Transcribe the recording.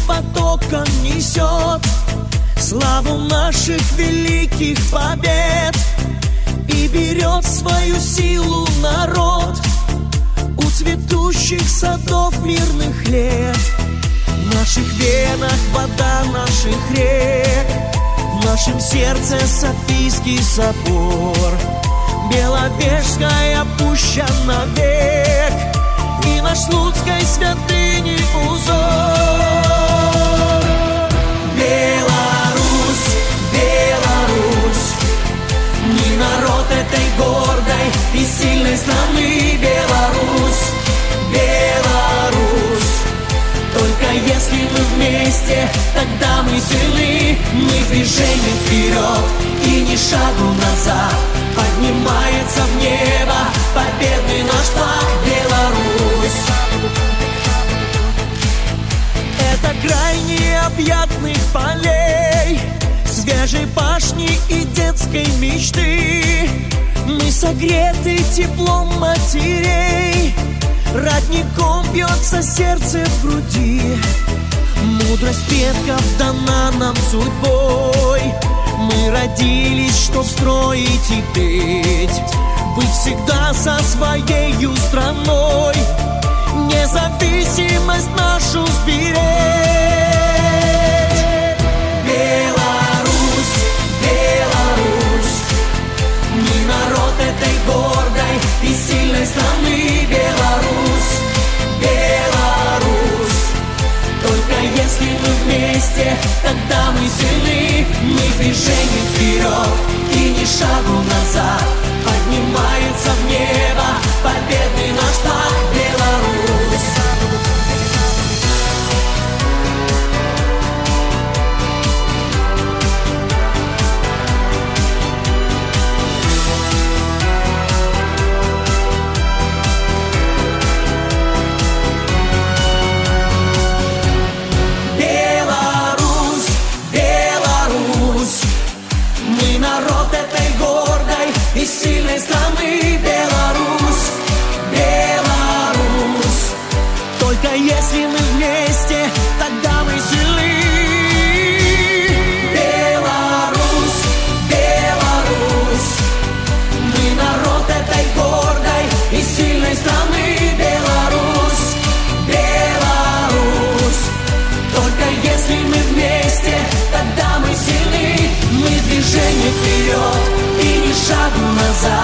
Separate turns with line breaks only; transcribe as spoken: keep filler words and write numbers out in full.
потоком несет славу наших великих побед и берет свою силу народ у цветущих садов мирных лет. В наших венах вода наших рек, в нашем сердце Софийский собор, Беловежская пуща навек и наш Слуцкой святыни узор. Беларусь, Беларусь, мы народ этой гордой и сильной страны. Беларусь, Беларусь, только если мы вместе, тогда мы сильны. Мы движение вперед и ни шагу назад. Поднимается в небо победный наш флаг. Беларусь — это край необъятных полей, свежей башни и детской мечты. Мы согреты теплом матерей, родником бьется сердце в груди. Мудрость предков дана нам судьбой. Мы родились, чтоб строить и петь, быть всегда со своею страной, независимость нашу сберечь. Беларусь, Беларусь, мы народ этой гордой и сильной страны. Беларусь, Беларусь, только если мы вместе, тогда мы сильны. Мы движение вперед и ни шагу назад. Поднимается в небо победный наш флаг. Беларусь. И сильной страны. Беларусь, Беларусь, только если мы вместе, тогда мы сильны. Беларусь, Беларусь, мы народ этой гордой и сильной страны. Беларусь, Беларусь, только если мы вместе, тогда мы сильны. Мы движение вперед и ни шагу назад.